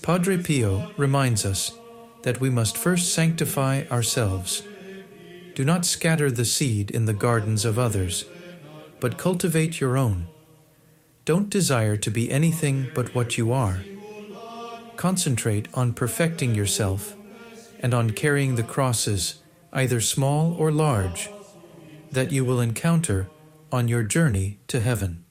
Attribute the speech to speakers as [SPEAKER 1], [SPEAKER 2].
[SPEAKER 1] Padre Pio reminds us that we must first sanctify ourselves. Do not scatter the seed in the gardens of others, but cultivate your own. Don't desire to be anything but what you are. Concentrate on perfecting yourself and on carrying the crosses, either small or large, that you will encounter on your journey to heaven.